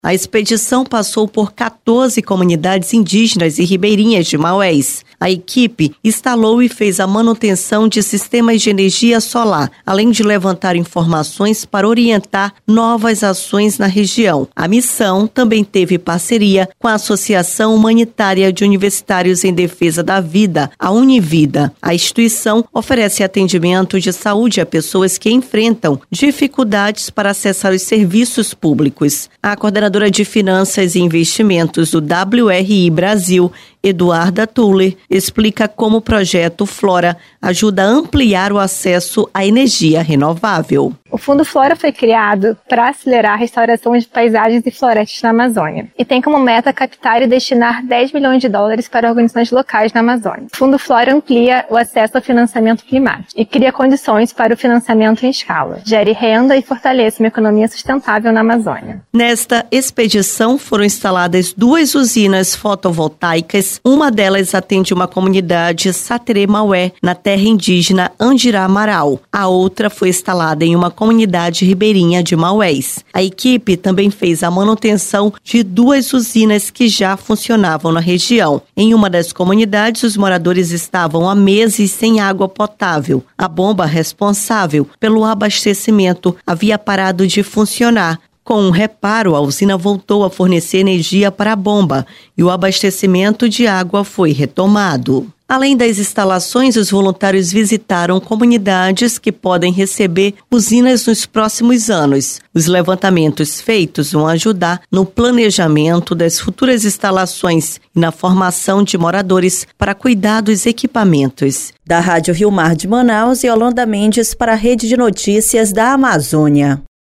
A expedição passou por 14 comunidades indígenas e ribeirinhas de Maués. A equipe instalou e fez a manutenção de sistemas de energia solar, além de levantar informações para orientar novas ações na região. A missão também teve parceria com a Associação Humanitária de Universitários em Defesa da Vida, a Univida. A instituição oferece atendimento de saúde a pessoas que enfrentam dificuldades para acessar os serviços públicos. A coordenadora de Finanças e Investimentos do WRI Brasil, Eduarda Tuller, explica como o projeto Flora ajuda a ampliar o acesso à energia renovável. O Fundo Flora foi criado para acelerar a restauração de paisagens e florestas na Amazônia e tem como meta captar e destinar 10 milhões de dólares para organizações locais na Amazônia. O Fundo Flora amplia o acesso ao financiamento climático e cria condições para o financiamento em escala, gere renda e fortalece uma economia sustentável na Amazônia. Nesta expedição foram instaladas 2 usinas fotovoltaicas. Uma delas atende uma comunidade Satere Maué, na terra indígena Andirá Amaral. A outra foi instalada em uma comunidade ribeirinha de Maués. A equipe também fez a manutenção de 2 usinas que já funcionavam na região. Em uma das comunidades, os moradores estavam há meses sem água potável. A bomba responsável pelo abastecimento havia parado de funcionar. Com um reparo, a usina voltou a fornecer energia para a bomba e o abastecimento de água foi retomado. Além das instalações, os voluntários visitaram comunidades que podem receber usinas nos próximos anos. Os levantamentos feitos vão ajudar no planejamento das futuras instalações e na formação de moradores para cuidar dos equipamentos. Da Rádio Rio Mar de Manaus, Yolanda Mendes para a Rede de Notícias da Amazônia.